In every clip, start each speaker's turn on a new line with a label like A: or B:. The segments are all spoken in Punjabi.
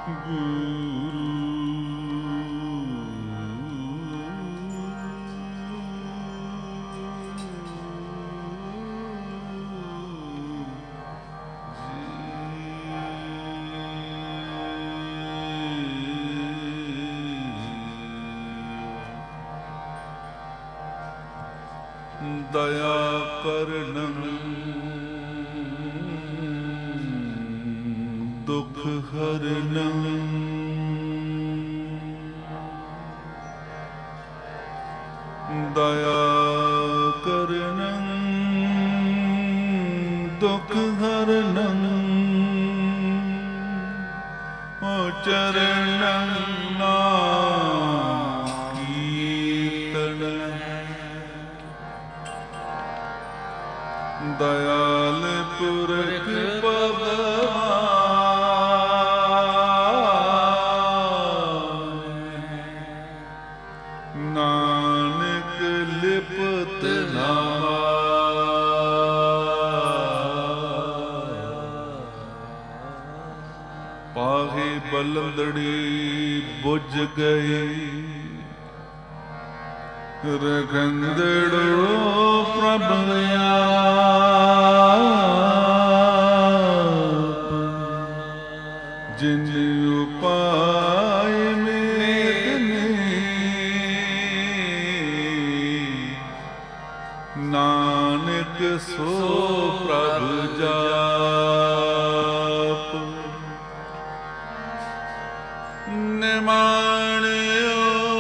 A: ਦਇਆ ਕਰਨੰ ਦੁਖ ਹਰਨੰ ਦਇਆ ਕਰਨੰ ਦੁਖ ਹਰਨੰ ਓ ਚਰਨੰ ਨਾਮ ਕੀਰਤਨ ਦਇਆਲ ਪੁਰਖ ਭਗਵਾਨ ਨਾਨਕ ਲਿਪਤ ਨਾਵਾ ਪਾਹੇ ਬਲੰਦੜੀ ਬੁਝ ਗਈ ਰਖੰਦੜੋ ਪ੍ਰਭ ਆਪ ਜਿਨ ਉਪਾਇ ਮੇਦਨੇ ਨਾਨਕ ਸੋ ਪ੍ਰਭ ਜਾਪ ਨਿਮਾਣਿਓ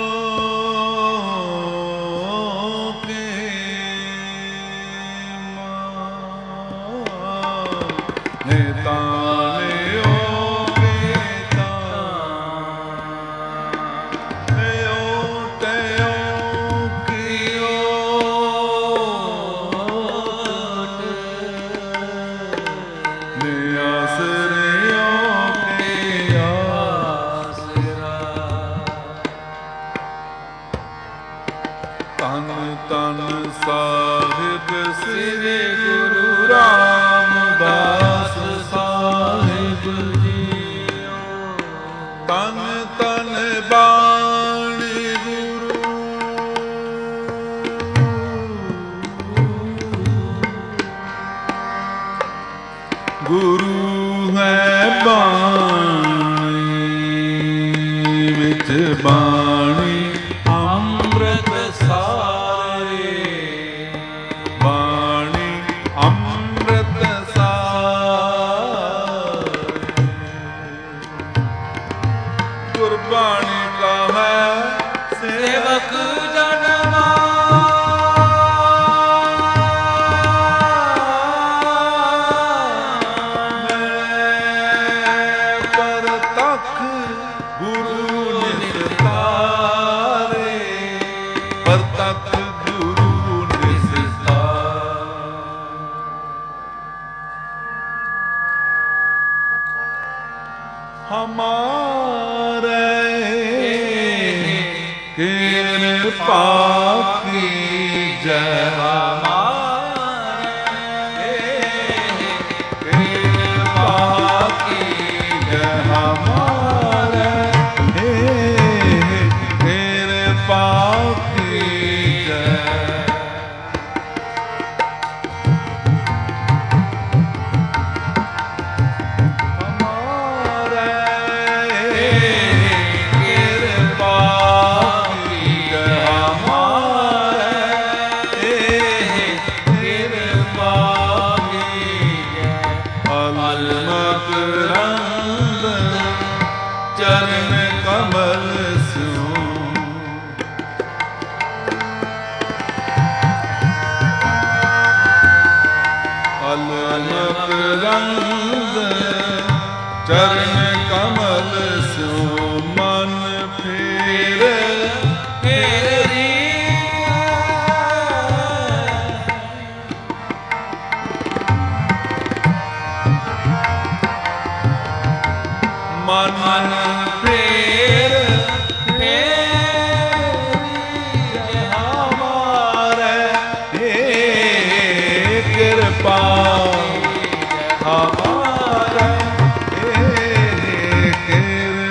A: ਸਾਹਿਬ ਸ੍ਰੀ ਗੁਰੂ ਰਾਮਦਾਸ ਸਾਹਿਬ ਜੀਓ ਤਨ ਤਨ ਬਾਣੀ ਗੁਰੂ ਗੁਰੂ ਹੈ ਬਾਣੀ ਵਿੱਚ ਬਾਣੀ ਅੰਮ੍ਰਿਤ ਸਾਰੇ ਬਾਣੀ ਅੰਮ੍ਰਿਤ ਸਾਰੇ ਗੁਰਬਾਣੀ ਕਾ ਹੈ ਸੇਵਕ ਜਨਮਾ हमारे कृपा की जय हमारे कृपा की जय हमारे कृपा की जय चरण कमल सो अलमक रंग चरण कमल सो मन फेर फेरी मन फेर फेरी हमारे कृपा हमारे कृपा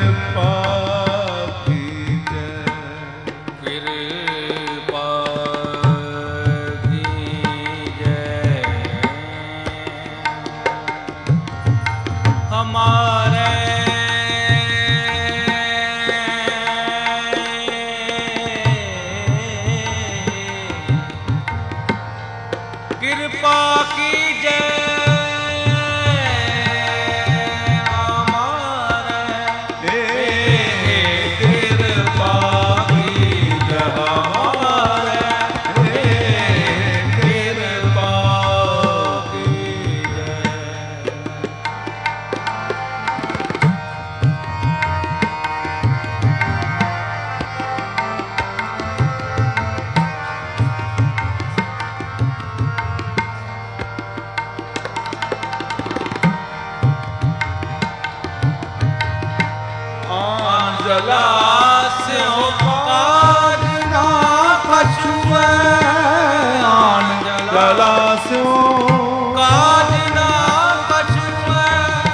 A: ਜਲਾਸਿਓ ਕਾਜ ਨਾ ਪਛੁਐ ਆਣ ਜਲਾਸਿਓ ਕਾਜ ਨਾ ਪਛੁਐ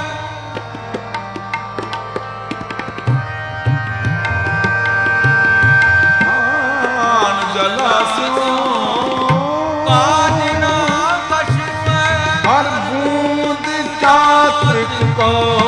A: ਆਣ ਜਲਾਸਿਓ ਕਾਜ ਨਾ ਪਛੁਐ ਹਰ ਬੂੰਦ ਚਾਤ੍ਰਿਕ ਕੋ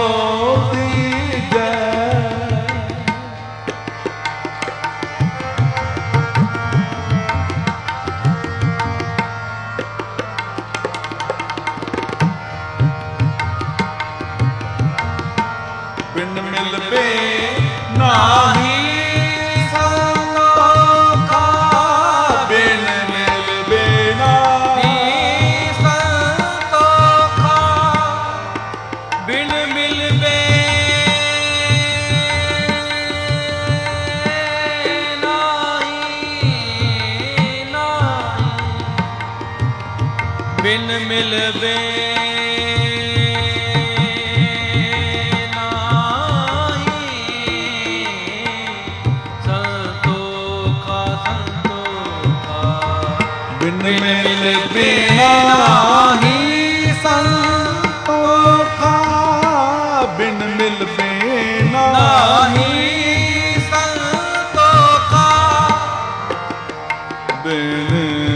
A: ਬਿਨ ਮਿਲਵੇ ਨਾਹੀ ਸੰਤੋਖਾ ਸੰਤੋਖਾ ਬਿਨ ਮਿਲਵੇ ਨਾਹੀ ਸੰਤੋਖਾ ਬਿਨ ਮਿਲਵੇ ਨਾਹੀ ਸੰਤੋਖਾ ਬਿਨ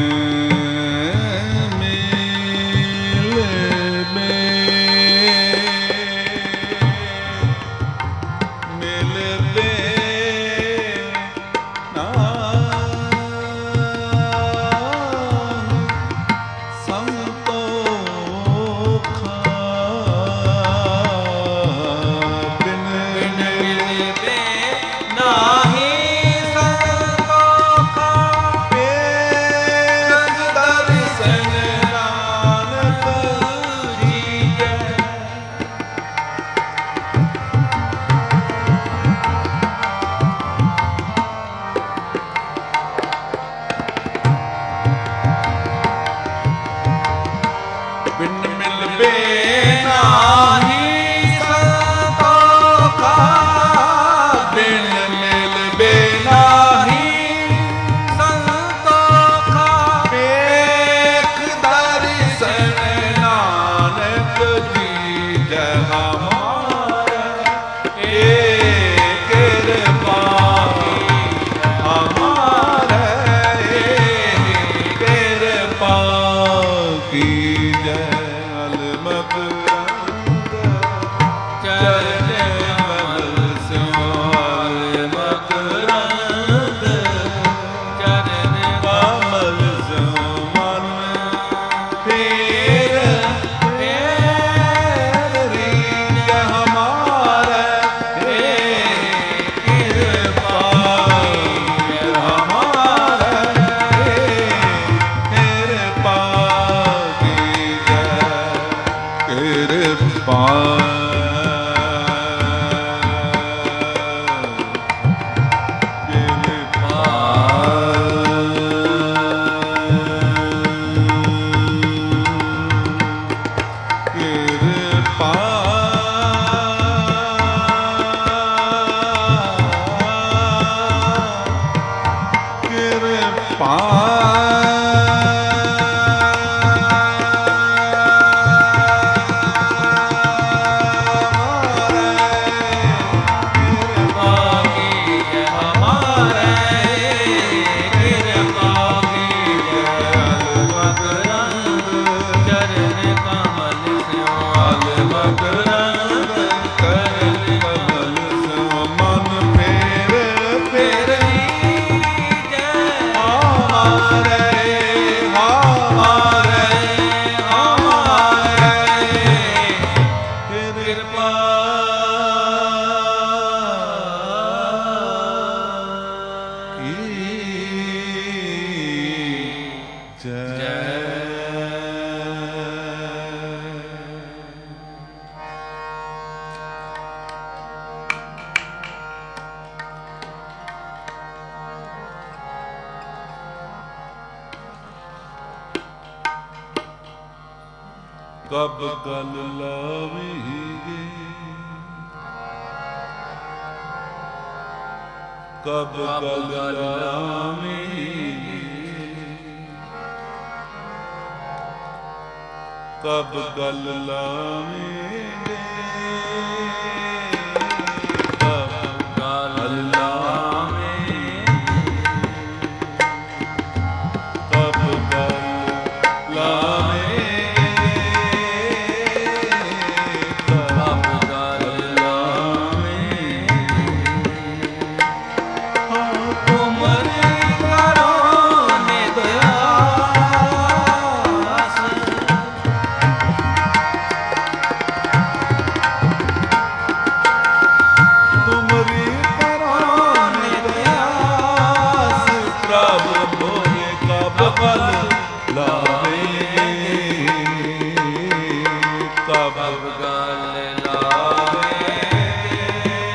A: ਕਬ ਗਲ ਲਾਵੀਗੇ ਕਬ ਗਲ ਲਾਵੀਂ, ਕਬ ਗਲ ਲਾਵੀਂ, ਕਬ ਗਲ ਲਾਵੀਂ, ਕਬ ਗਲ ਲਾਵੀਂ, ਕਬ ਗਲ ਲਾਵੀਂ, ਤੁਮਰੀ ਕਰੋ ਨਿਤ ਆਸ, ਤੁਮਰੀ ਕਰੋ ਨਿਤ ਆਸ, ਪ੍ਰਭ ਮੋਹਿ ਕਬ ਗਲ ਲਾਵੀਂ, ਕਬ ਗਲ ਲਾਵੀਂ,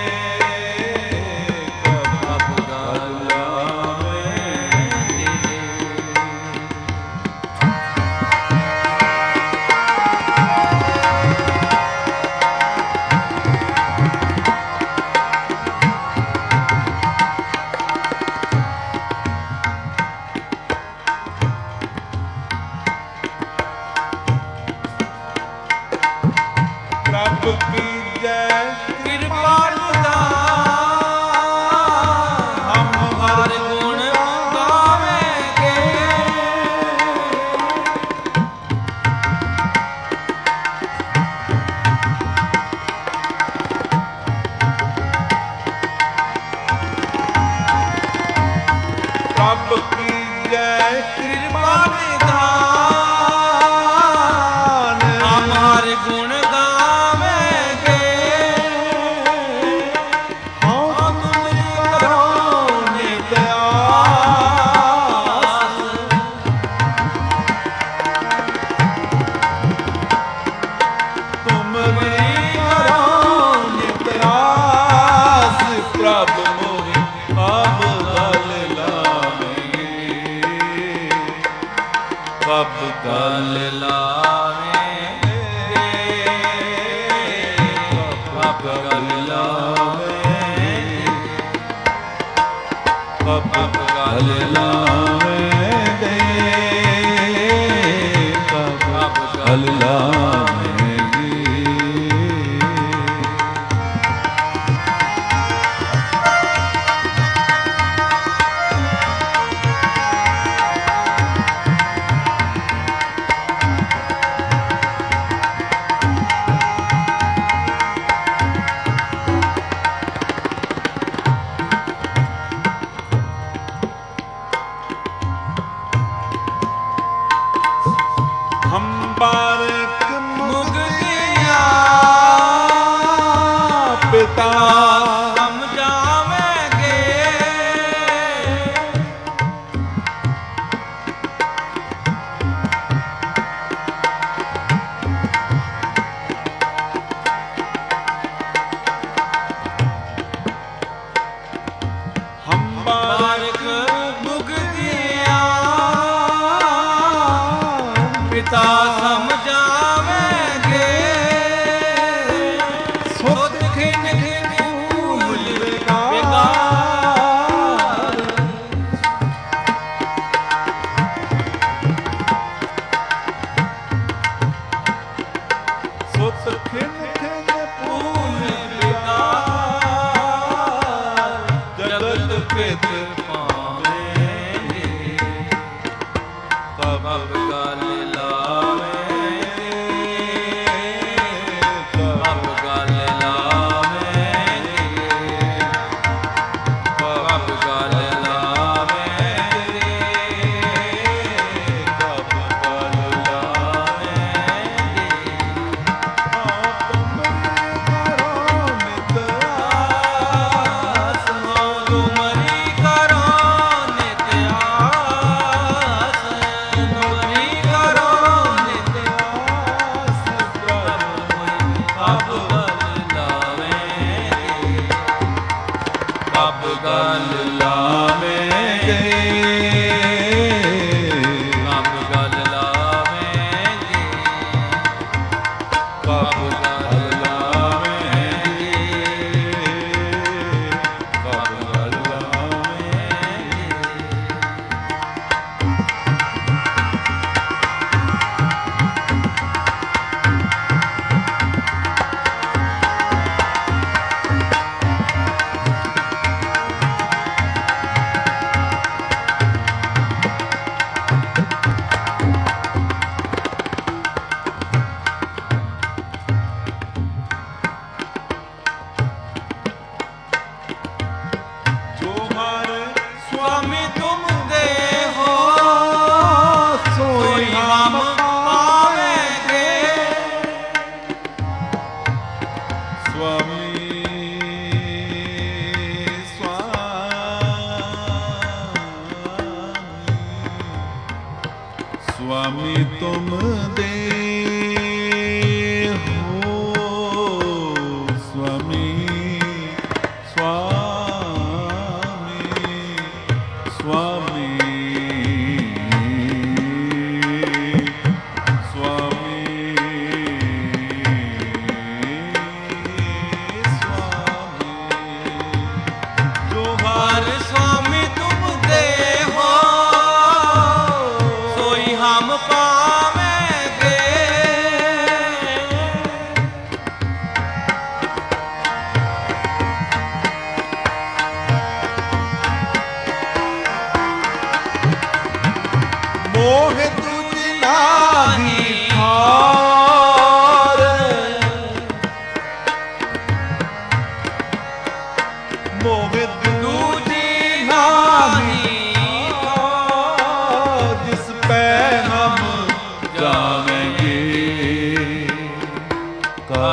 A: ਕਬ ਗਲ ਲਾਵੀਂ। ਪ੍ਰਭ ਕੀ ਜੈ ਕਿਰਪਾ ਨਿਧਾਨ, ਹਮ ਹਰ ਗੁਣ ਗਾਵੇਂਗੇ, ਪ੍ਰਭ ਕੀ ਜੈ ਕਿਰਪਾ ਨਿਧਾਨ, ਹਮ ਹਰ ਗੁਣ ਗਾਵੇਂਗੇ, ਹਮ ਤੁਮਰੀ ਕਰੋ ਨਿਤ ਆਸ, ਤੁਮਰੀ ਕਰੋ ਨਿਤ ਆਸ, ਪ੍ਰਭ ਮੋਹਿ ਕਬ ਗਲ ਲਾਵੀਂ, ਕਬ ਗਲ ਲਾਵੀਂ, ਕਬ ਗਲ ਲਾਵੀਂ, ਕਬ ਗਲ ਲਾਵੇਂਗੇ, ਕਬ ਗਲ ਲਾਵੇਂਗੀ। ਹਮ ਬਾਰਕ ਮੁਗਤੀਆਂ ਪਿਤਾ ਸਮਝਾਵੇਂਗੇ, ਹਮ ਬਾਰਕ ਮੁਗਤੀਆਂ ਪਿਤਾ ਸਮਝਾਵੇਂਗੇ, ਸੁਧ ਖਿਨ ਖਿਨ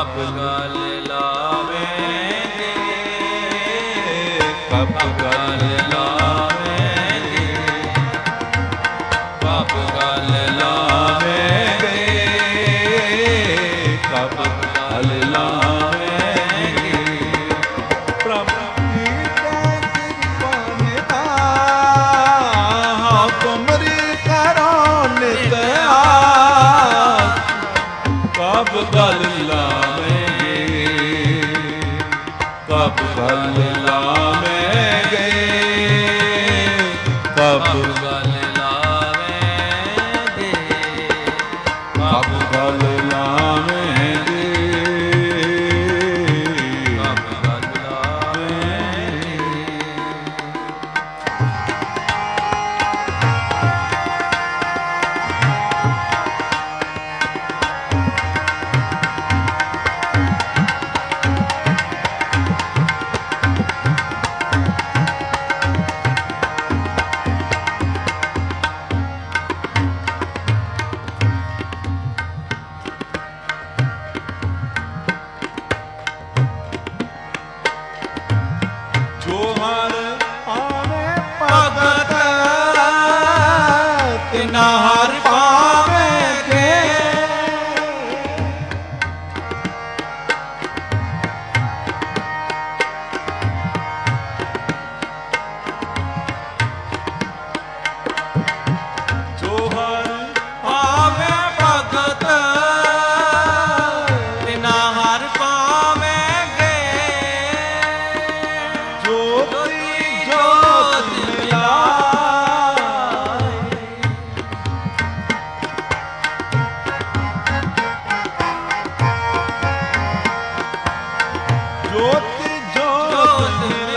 A: ਕਬ ਗਲ ਲਾਵੇਂਗੇ, ਕਬ ਗਲ ਲਾਵੇਂਗੇ, ਕਬ ਗਲ ਲਾਵੇਂਗੇ, ਕਬ ਗਲ ਲਾਵੇਂਗੇ। ਪ੍ਰਭ ਜੀ ਕੈ ਕਿਰਪਾ ਨਿਤਾ, ਤੁਮਰੀ ਕਰੋ ਨਿਤ ਆਸ, ਕਬ ਗਲ ਲਾਵੇਂਗੇ, ਕਬ ਗਲ ਲਾਵੇਂਗੇ, ਕਬ ਗਲ ਲਾਵੇਂਗੇ, ਕਬ ਗਲ ਲਾਵੇਂਗੇ, ਕਬ ਗਲ ਲਾਵੇਂਗੇ। ਜੋ ਹਰ ਆਵੇ ਭਗਤ, ਤਿਨਾ ਹਰ ਪਾਵੇਂਗੇ। ਜੋ ਹਰ ਆਵੇ ਭਗਤ, ਤਿਨਾ ਹਰ ਪਾਵੇਂਗੇ। ਜੋਤੀ ਜੋਤ ਮਿਲਾਏ, ਜੋਤੀ ਜੋਤ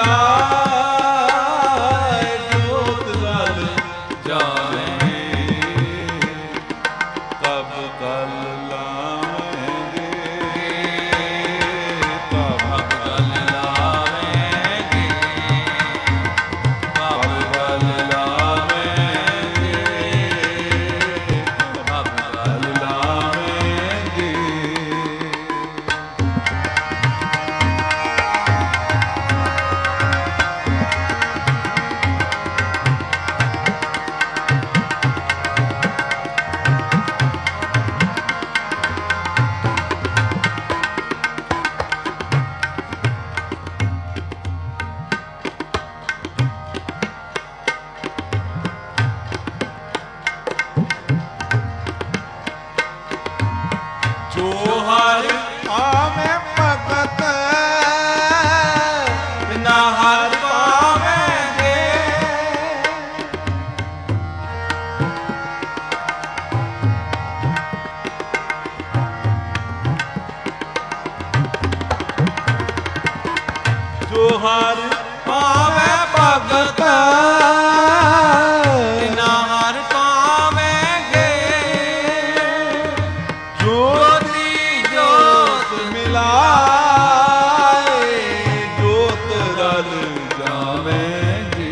A: ਮਿਲਾਏ, ਜੋਤ ਗਲ ਜਾਵੇਂਗੇ, ਕਬ ਗਲ ਲਾਵੇਂਗੇ, ਕਬ ਗਲ ਲਾਵੇਂਗੇ, ਕਬ ਗਲ ਲਾਵੇਂਗੇ, ਕਬ ਗਲ ਲਾਵੇਂਗੇ। ਜੋ ਹਰ ਆਵੇ ਭਗਤ, ਬਿਨਾ ਹਰ ਪਾਵੇਂਗੇ। ਜੋ ਹਰ ਆਵੇ ਭਗਤ, ਬਿਨਾ ਹਰ ਪਾਵੇਂਗੇ। ਜੋਤੀ ਜੋਤ ਮਿਲਾਏ, ਜੋਤ ਰਲ ਜਾਵੇਂਗੇ।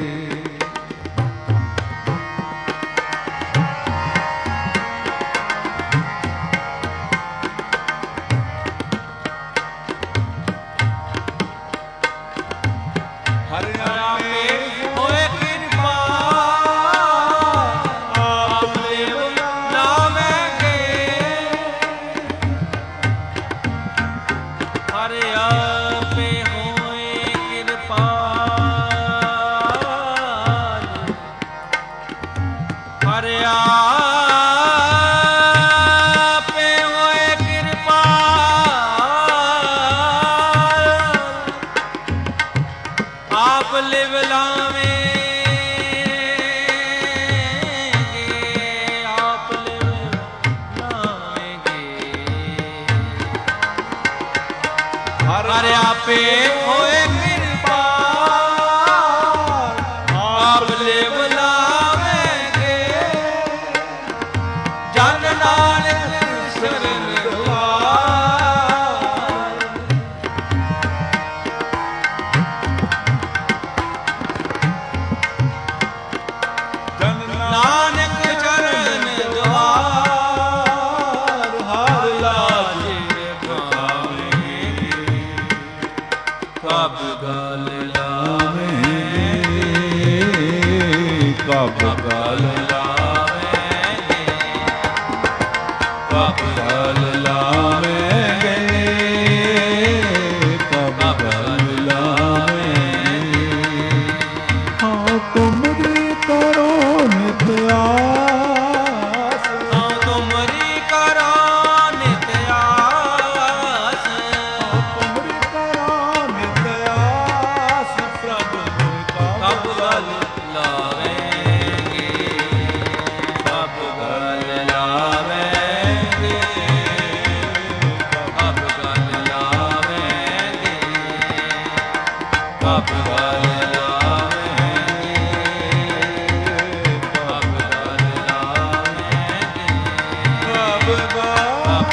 A: ਹਰਿ ਆਪੇ ਹੋਏ ਕਿਰਪਾ, ਆਪ ਲਿਵ ਲਾਵੇਂਗੇ। ਹਰਿ ਆਪੇ ਹੋਏ ਕਿਰਪਾਲ, ਹਰਿ ਆਪੇ ਹੋਏ ਕਿਰਪਾਲ, ਆਪ ਲਿਵ ਲਾਵੇਂਗੇ, ਆਪ ਲਿਵ ਲਾਵੇਂਗੇ। ਹਰਿ ਆਪੇ ਹੋਏ ਕਿਰਪਾਲ, ਆਪ ਲਿਵ ਲਾਵੇਂਗੇ। ਜਨ ਨਾਨਕ ਸ਼ਰਨ ਦੁਆਰ, ਜਨ ਨਾਨਕ ਚਰਨ ਦੁਆਰ, ਹਰਿ ਲਾਜੇ ਰਖਾਰ। ਕਬ ਗਲ ਲਾਵੇਂਗੇ, ਕਬ ਗਲ ਲਾਵੇਂਗੇ, ਕਬ ਗਲ ਲਾਵੇਂਗੇ। ਹਾਂ ਤੁਮਰੀ ਕਰੋ ਨਿਤ ਆਸ,
B: ਹਾਂ ਤੁਮਰੀ ਕਰੋ ਨਿਤ ਆਸ,
A: ਹਾਂ ਤੁਮਰੀ ਕਰੋ ਨਿਤ ਆਸ, ਪ੍ਰਭ
B: ਕਬ ਗਲ ਲਾਵੇਂਗੇ, ਕਬ ਗਲ ਲਾਵੇਂਗੇ, ਕਬ ਗਲ ਲਾਵੇਂਗੇ, ਕਬ ਗਲ ਲਾਵੇਂਗੇ, ਕਬ ਗਲ ਲਾਵੇਂਗੇ,
A: ਕਬ ਗਲ
B: ਕਬ ਗਲ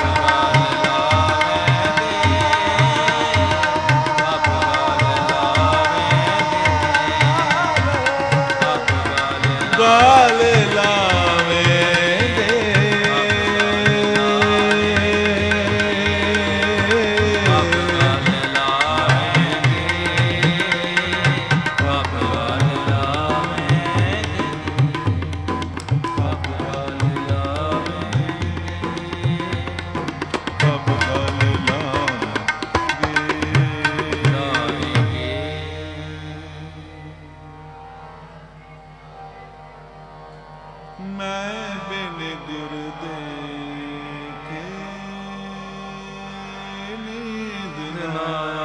A: ਗਲ ਲਾਵੇਂਗੇ,
B: ਕਬ ਗਲ ਲਾਵੇਂਗੇ, ਕਬ ਗਲ ਲਾਵੇਂਗੇ, ਕਬ ਗਲ ਲਾਵੇਂਗੇ,
A: ਕਬ ਗਲ ਲਾਵੇਂਗੇ। ਮੈਂ ਬਿਨ ਗੁਰ ਦੇਖੇ ਨੀਂਦ ਨਾ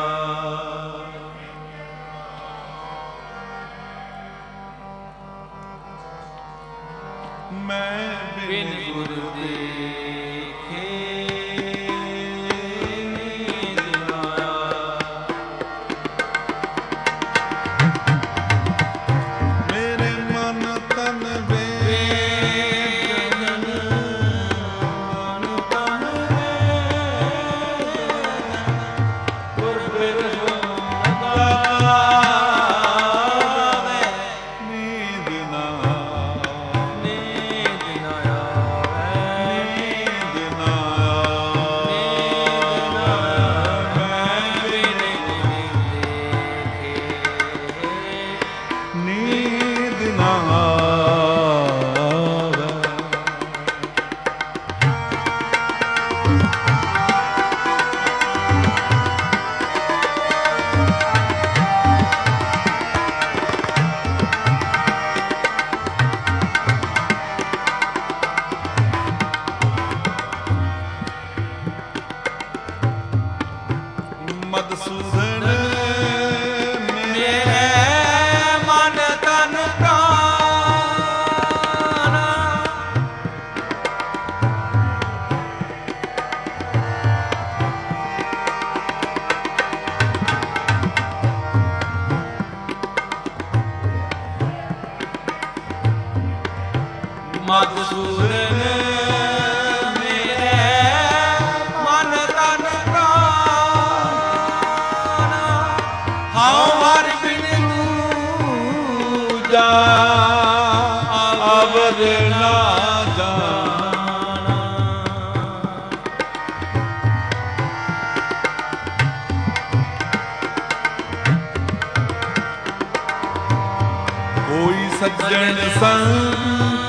A: ਮੈਂ
B: ਬਿਨ ਗੁਰ ਦੇਖੇ ਨੀਂਦ ਨਾ
A: ਮੇਰੇ ਮਨ ਤਨ
B: ਵੇਦਨ ਮਨ ਤਨ ਵੇਦਨ ਗੁਰ ਬਿਰਹੋ ਲਗਾਵੇ
A: ਨੀਂਦ ਨਾ
B: ਨੀਂਦ ਨਾ ਆਵੇ
A: ਨੀਂਦ ਨਾ
B: ਨੀਂਦ ਨਾ
A: ਮੈਂ
B: ਬਿਨ ਗੁਰ ਦੇਖੇ
A: ਨੀਂਦ ਨਾ ਆਵੇ। ਮਦਸੂਦਨ
B: ਮੇਰੇ ਮਨ ਤਨ ਪ੍ਰਾਨ ਮਦਸੂਦਨ ਮੇਰੇ ਮਨ ਤਨ ਪ੍ਰਾਨ ਹਉ ਹਰਿ ਬਿਨ ਦੂਜਾ
A: ਅਵਰ ਨਾ ਜਾਣਾ। ਕੋਈ ਸੱਜਣ ਸੰਤ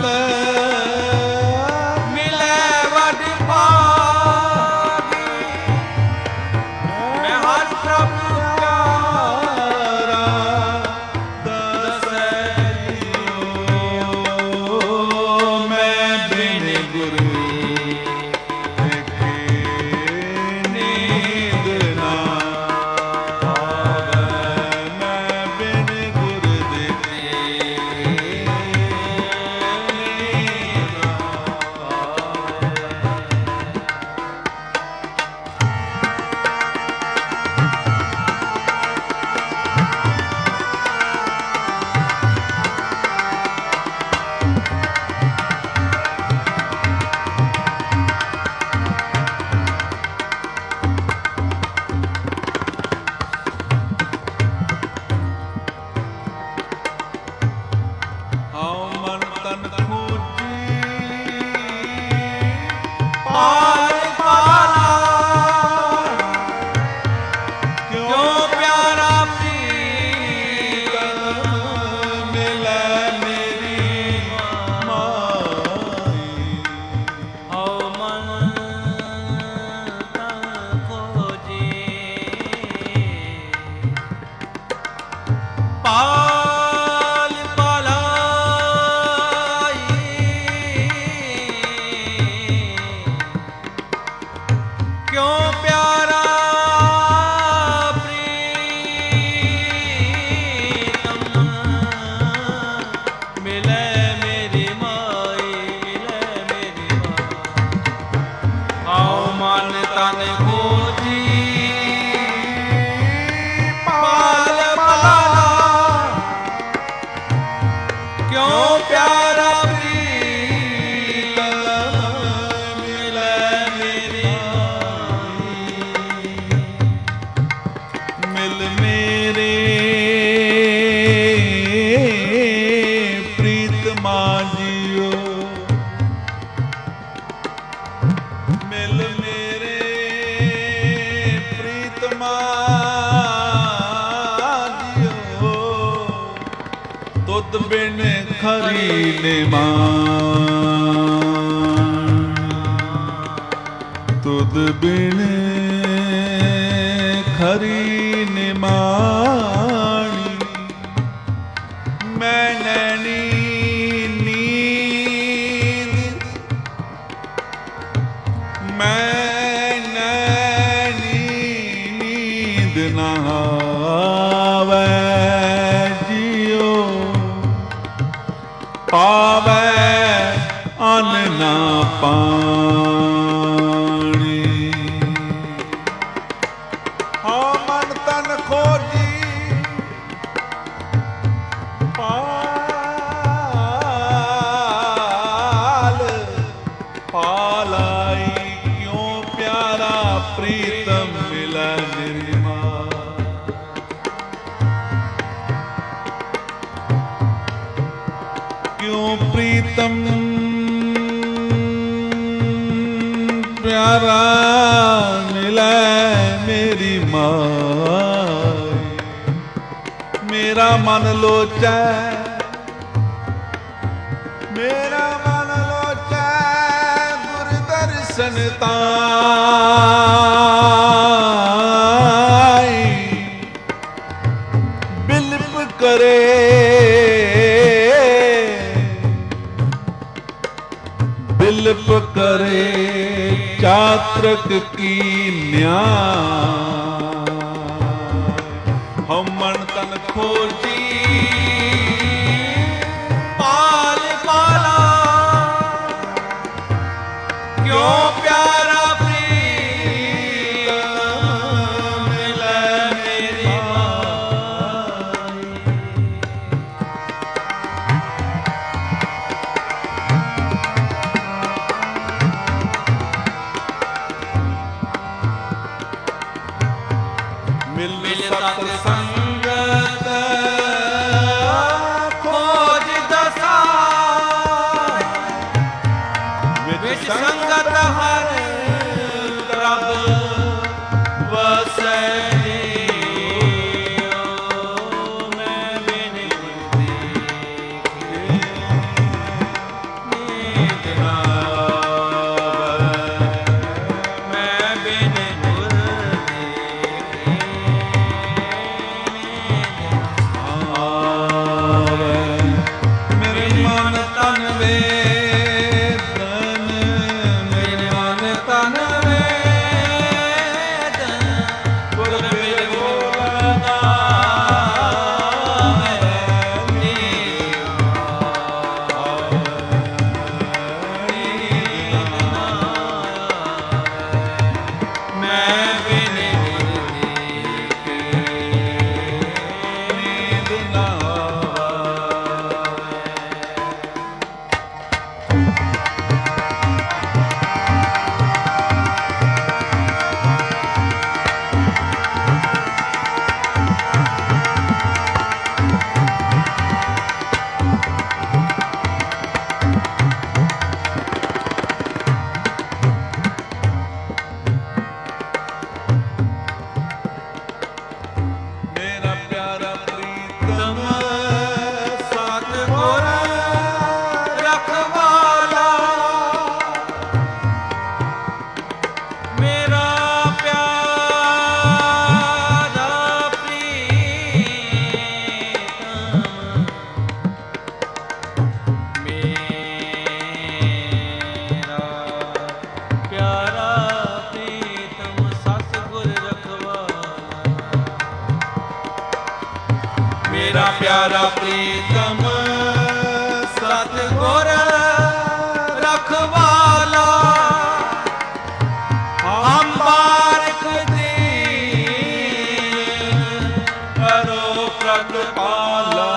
B: ਮਿਲੇ ਵਡ ਭਾਗੀ ਮੈਂ ਹਰ ਪ੍ਰਭ
A: ਪਿਆਰਾ ਦੱਸੈ ਮੈਂ ਬਿਨ ਗੁਰ ਦੇਖੇ ਨੀਂਦ ਨਾ ਆਵੇ। ਮੈਂ ਬਿਨ ਗੁਰ ਦੇਖੇ
B: ਕਿਉਂ ਪਿਆਰਾ
A: ਬਿਨ ਖਰੀ ਨਿਮਾਣ ਤੁਧ ਬਿਨ ਖਰੀ ਨਿਮਾਣੀ ਮੈਂ ਨੈਣੀ ਨੀਂਦ ਮੈਂ ਨੈਣੀ ਨੀਂਦ ਨਾ ਆਵੈ ਪਾਵੈ ਅੰਨ ਨਾ ਪਾਣੀ ਹਾਂ ਮਨ ਤਨ ਖੋਜੀ ਪਾਲ ਪਾਲਾਈ ਕਿਉਂ ਪਿਆਰਾ ਪ੍ਰੀਤਮ ਮਿਲੈ ਨਿਰਮਾ ਕਿਉਂ ਪ੍ਰੀਤਮ ਪਿਆਰਾ ਮਿਲੈ ਮੇਰੀ ਮਾਈ ਮੇਰਾ ਮਨ ਲੋਚੈ ਮੇਰਾ ਮਨ ਲੋਚੈ ਗੁਰ ਦਰਸ਼ਨ ਤਾਈ ਬਿਲਪ ਕਰੇ ਬਿਲਪ ਕਰੇ ਚਾਤ੍ਰਿਕ ਕੀ ਨਿਆਇ ਹਉ ਮਨ ਤਨ ਖੋਜੀ
B: ਪਾਲ ਪਾਲਾ ਕਿਉਂ ਪਿਆਰਾ ਪ੍ਰੀਤਮ ਮਿਲੈ ਮੇਰੀ
A: ਮਿਲ ਸਤ ਸੰਗਤ
B: ਖੋਜ ਦਸਾ ਵਿੱਚ ਸੰਗਤ ਹਰ ਪ੍ਰਭ ਵਸੈ ਮੈਂ ਬਿਨ ਗੁਰ ਦੇਖੇ ਨੀਂਦ ਨਾ ਆਵੈ ਮੈਂ ਬਿਨ ਗੁਰ ਦੇਖੇ ਮੇਰਾ ਪਿਆਰਾ ਪ੍ਰੀਤਮ ਸਤਿਗੁਰ ਰਖਵਾਲਾ ਹਮ ਬਾਰਿਕ ਦੀਨ ਕਰੋ ਪ੍ਰਗਟਾਲਾ।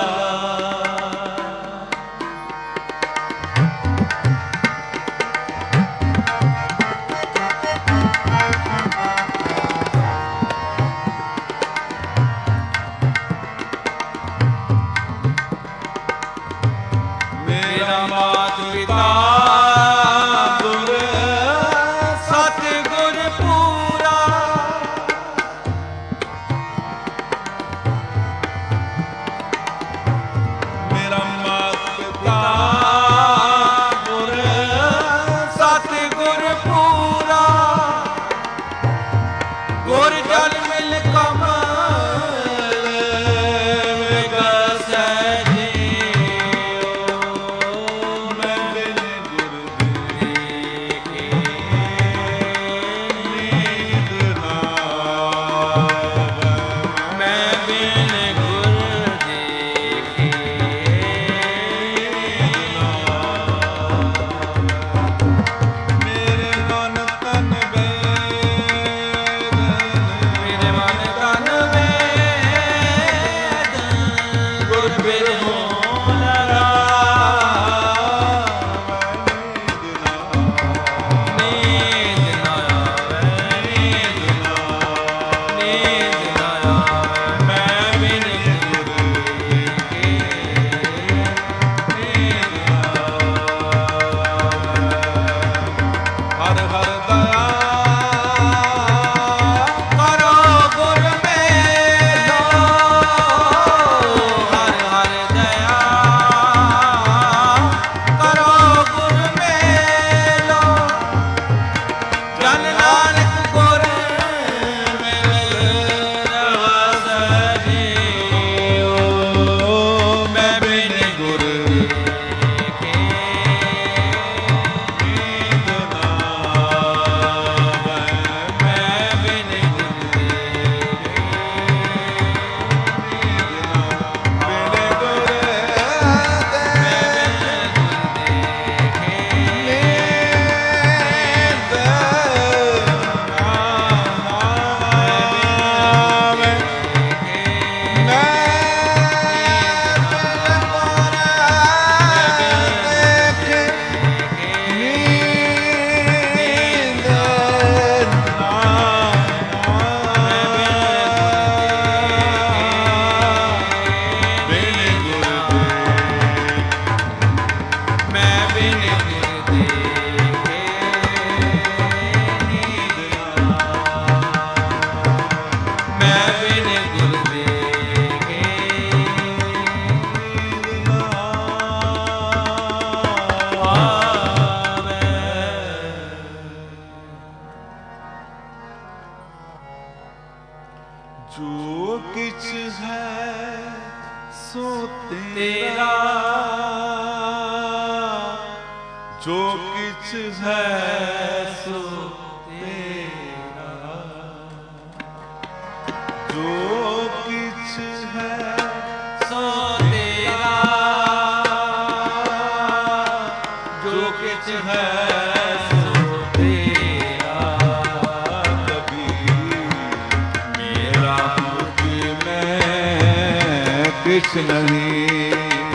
A: कुछ नहीं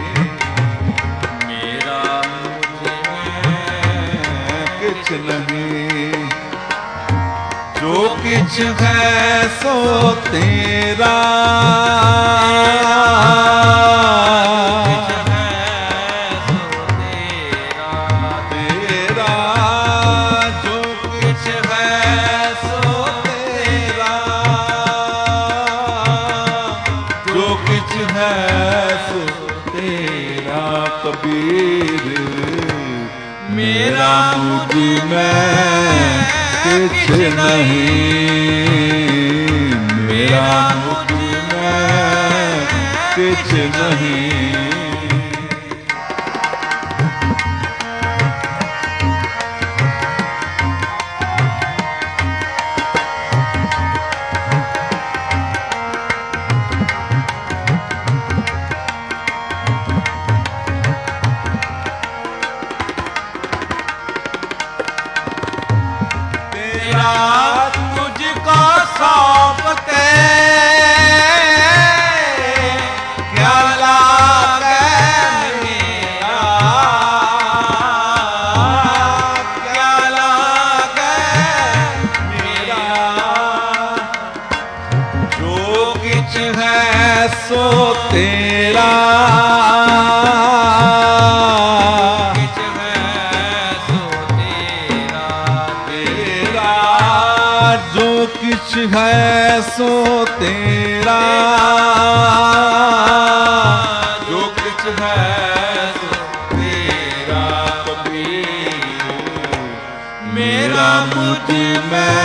B: मेरा मुझ में
A: कुछ नहीं, जो कुछ है सो तेरा,
B: मेरा
A: मुझ में कुछ नहीं, मेरा मुझ में कुछ नहीं। सो तेरा,
B: किछ है सो तेरा,
A: तेरा जो किछ है सो तेरा,
B: जो किछ है सो तेरा। कबीर
A: मेरा मुझ में